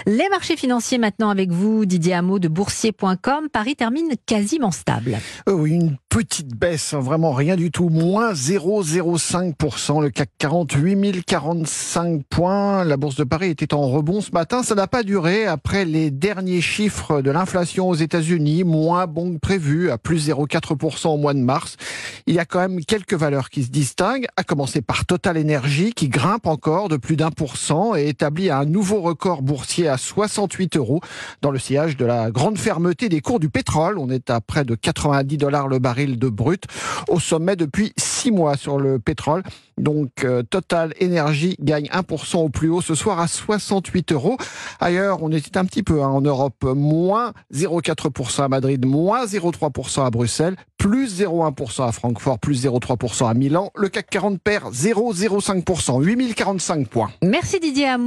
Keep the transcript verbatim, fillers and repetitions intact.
Les marchés financiers maintenant avec vous, Didier Hameau de boursier point com. Paris termine quasiment stable. Euh, oui, une petite baisse, hein, vraiment rien du tout. Moins zéro virgule zéro cinq pour cent. Le C A C quarante, huit mille quarante-cinq points. La bourse de Paris était en rebond ce matin. Ça n'a pas duré après les derniers chiffres de l'inflation aux États-Unis. Moins bon que prévu, à plus zéro virgule quatre pour cent au mois de mars. Il y a quand même quelques valeurs qui se distinguent, à commencer par Total Energy qui grimpe encore de plus d'un pour cent et établit un nouveau record boursier à soixante-huit euros dans le sillage de la grande fermeté des cours du pétrole. On est à près de quatre-vingt-dix dollars le baril de brut, au sommet depuis six mois sur le pétrole. Donc euh, Total Energy gagne un pour cent au plus haut ce soir à soixante-huit euros. Ailleurs, on était un petit peu hein, en Europe, moins zéro virgule quatre pour cent à Madrid, moins zéro virgule trois pour cent à Bruxelles, plus zéro virgule un pour cent à Francfort, plus zéro virgule trois pour cent à Milan. Le C A C quarante perd zéro virgule zéro cinq pour cent, huit mille quarante-cinq points. Merci Didier Hameau.